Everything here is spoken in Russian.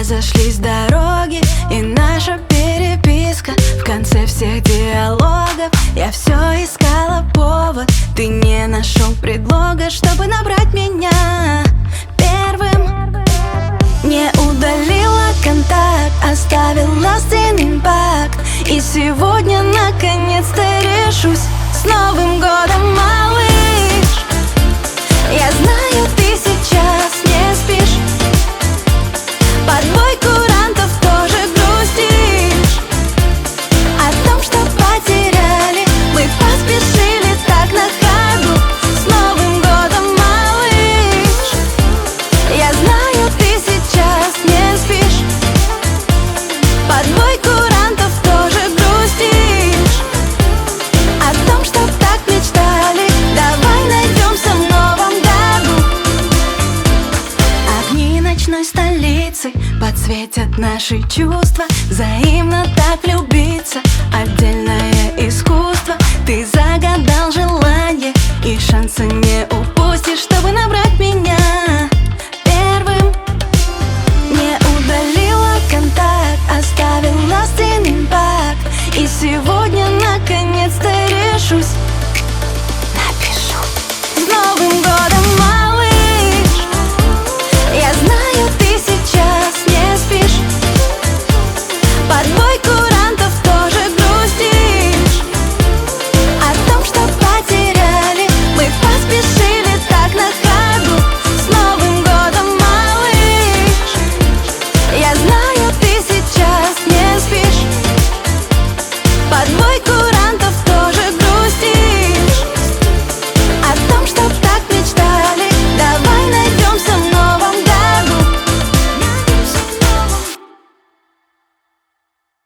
разошлись дороги, и наша переписка в конце всех диалогов. Я все искала повод, ты не нашел предлога, чтобы набрать меня первым. Не удалила контакт, оставил lasting impact. И сегодня наконец-то решусь. С Новым годом, малыш! Я знаю, ты сейчас не спишь, под бой курантов тоже грустишь. О том, что потеряли, мы поспешили так на ходу. С Новым годом, малыш! Я знаю, ты сейчас не спишь, под бой курантов тоже грустишь. О том, что так мечтали, давай найдемся в новом году. Огни ночной столицы подсветят наши чувства. Взаимно так влюбиться — отдельное искусство. Ты загадал желание и шанса не упустишь, чтобы набрать меня первым. Не удалила контакт, оставил lasting impact. И сегодня наконец-то решусь.